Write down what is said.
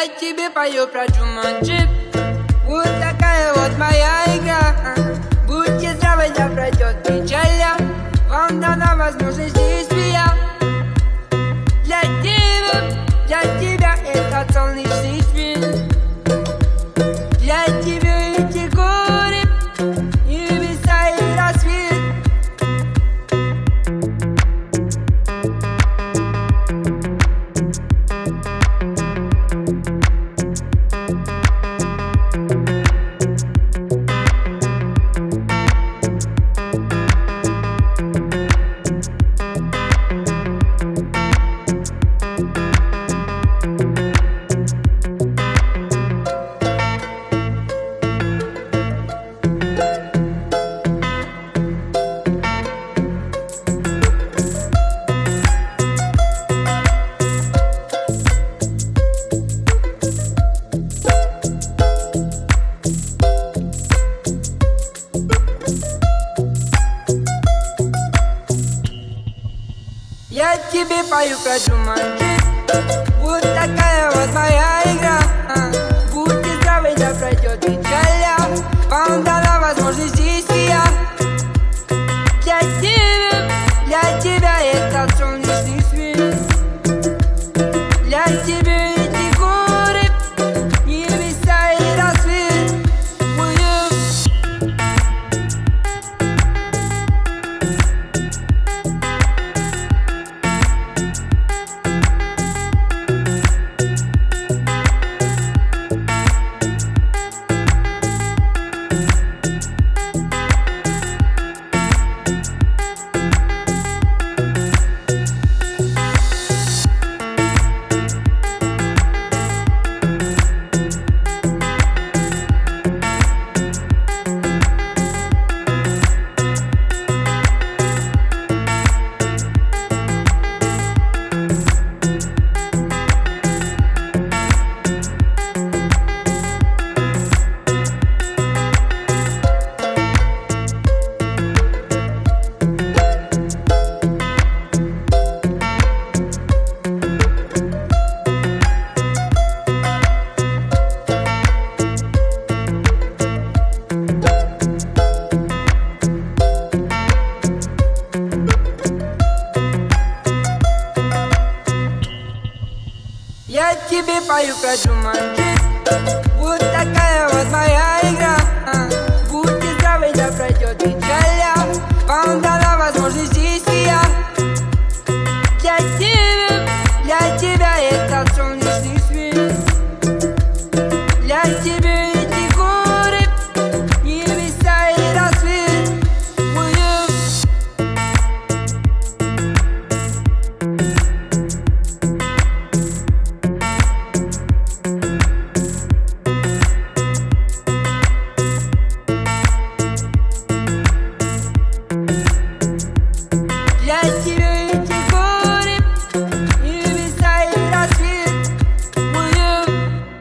Я тебе пою про Джуманджи. Вот такая вот моя игра. Будьте здравы, да пройдет печаль. Вам дана возможность действия. Для тебя этот солнечный свет. Для тебя эти горы, небеса и рассвет. Я тебе пою про Джуманджи. Вот такая вот моя игра. Будьте здравы, да пройдет печаль. Вам дана возможность действия. Для тебя этот солнечный свет. Для тебя эти горы, небеса и рассвет. Я тебе пою про Джуманджи.